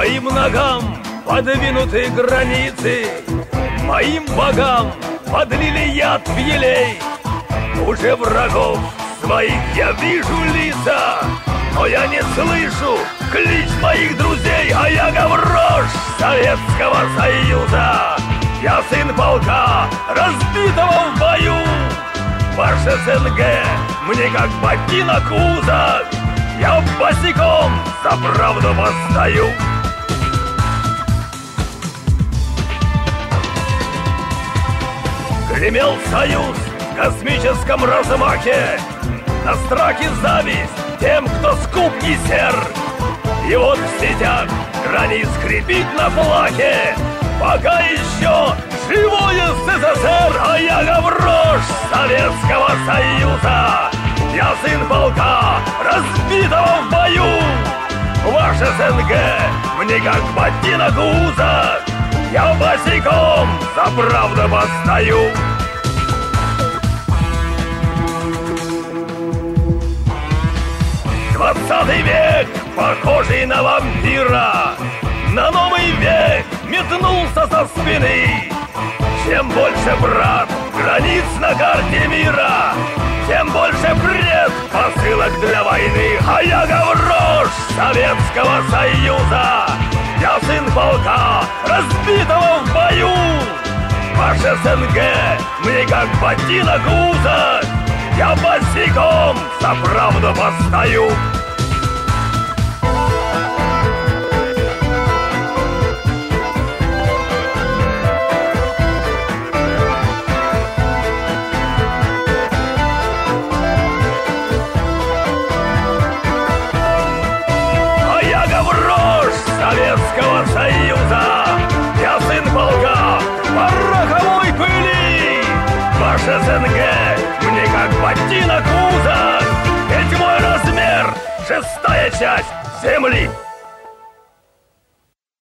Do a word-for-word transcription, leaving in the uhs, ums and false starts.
Твоим ногам подвинуты границы, моим богам подлили яд в елей. Уже врагов своих я вижу лица, но я не слышу клич моих друзей. А я Гаврош Советского Союза, я сын полка, разбитого в бою. Ваш СНГ мне как ботинок узок, я босиком за правду восстаю. Гремел союз в космическом размахе, на страх и зависть тем, кто скуп и сер. И вот в сетях границ скрипит на плахе, пока еще живой СССР. А я Гаврош Советского Союза, я сын полка, разбитого в бою. Ваш СНГ мне как ботинок узок, я босиком за правду восстаю. Двадцатый век, похожий на вампира, на новый век метнулся со спины. Чем больше, брат, границ на карте мира, тем больше бред посылок для войны. А я Гаврош Советского Союза, я сын полка, разбитого в бою. Ваш СНГ мне как ботинок узок, я босиком за правду восстаю. А я Гаврош Советского Союза, я сын полка пороховой пыли. Ваш СНГ мне как ботинок узок, ведь мой размер — шестая часть земли.